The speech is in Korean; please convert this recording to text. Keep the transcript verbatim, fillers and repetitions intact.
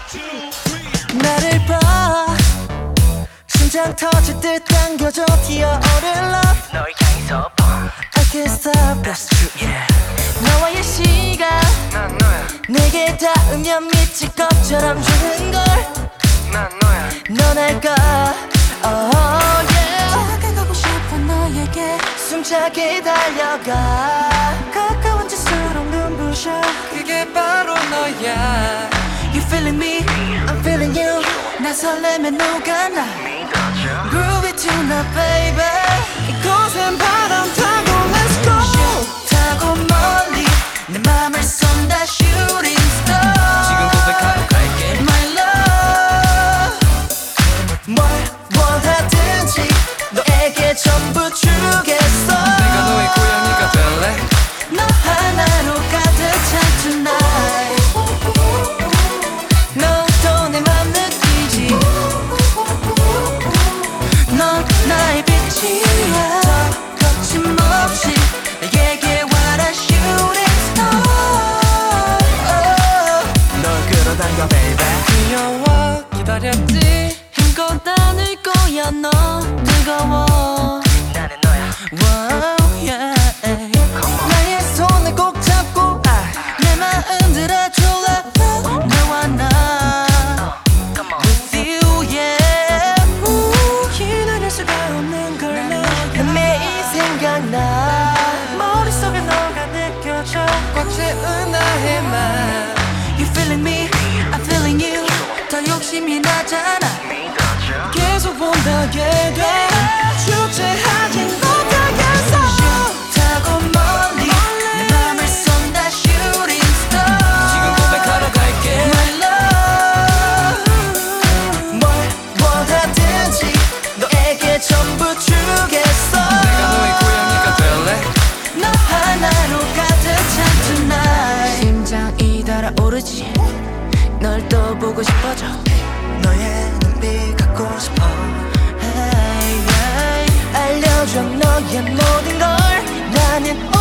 나를 봐 심장 터질 듯 당겨져 튀어오를 love 널 향해서 I can't stop that's true yeah. 너와의 시간 난 너야 내게 닿으면 미칠 것처럼 주는걸 난 너야 넌 알까 oh yeah 다가가고 싶어 너에게 숨차게 달려가 가까운 질수록 눈부셔 그게 바로 너야 You feeling me, I'm feeling you 나 설레면 누가 나 믿어줘 Groovy tonight baby 이곳엔 바람 타고 let's go 타고 멀리 내 맘을 쏜다 shooting star 지금 고백하러 갈게 My love 뭘 원하든지 너에게 전부 주겠어 내가 너의 고양이가 될래 너 하나로 가득 찬 tonight 너도 내 맘 느끼지 넌 나의 빛이야 더 거침없이 나에게 와라 shooting star 널 끌어당겨 baby 귀여워 기다렸지 힘껏 안을 거야 너 뜨거워 나는 너야 wow, yeah. 나의 손을 꼭 잡고 내 마음 들어줄래 너와 나 Come on With you yeah 우, 기다릴 수가 없는 걸 너 매일 생각나 머릿속에 너가 느껴져 꽉 채운 나의 맘 You feeling me, I'm feeling you 더 욕심이 나잖아 믿어줘 계속 본다게 돼 주체하지 못하겠어 타고 멀리 내 맘을 쏜다 shooting star 지금 고백하러 갈게 My love 뭘 원하든지 너에게 전부 주겠어 내가 너의 고양이가 될래 너 하나로 가득 찬 tonight 심장이 달아오르지 널 또 보고 싶어져 너의 눈빛 갖고 싶어 hey, hey. 알려줘 너의 모든 걸 나는